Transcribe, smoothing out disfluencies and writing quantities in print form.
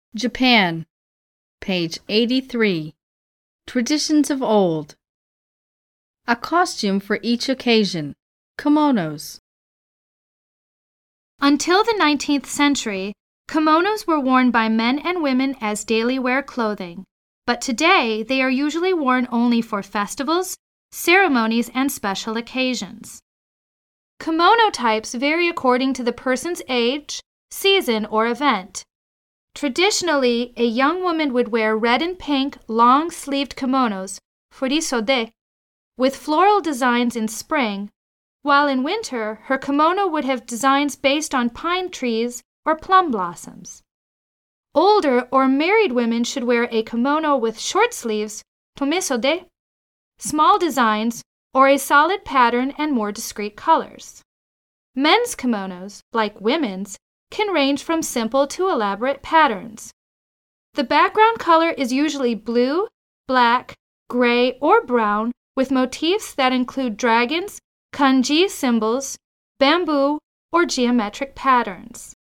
Japan, page 83. Traditions of old. A costume for each occasion. Kimonos. Until the 19th century, kimonos were worn by men and women as daily wear clothing, but today they are usually worn only for festivals, ceremonies, and special occasions. Kimono types vary according to the person's age, season, or event. Traditionally, a young woman would wear red and pink long-sleeved kimonos, furisode, with floral designs in spring, while in winter her kimono would have designs based on pine trees or plum blossoms. Older or married women should wear a kimono with short sleeves, tomesode, small designs, or a solid pattern and more discreet colors. Men's kimonos, like women's, can range from simple to elaborate patterns. The background color is usually blue, black, gray, or brown with motifs that include dragons, kanji symbols, bamboo, or geometric patterns.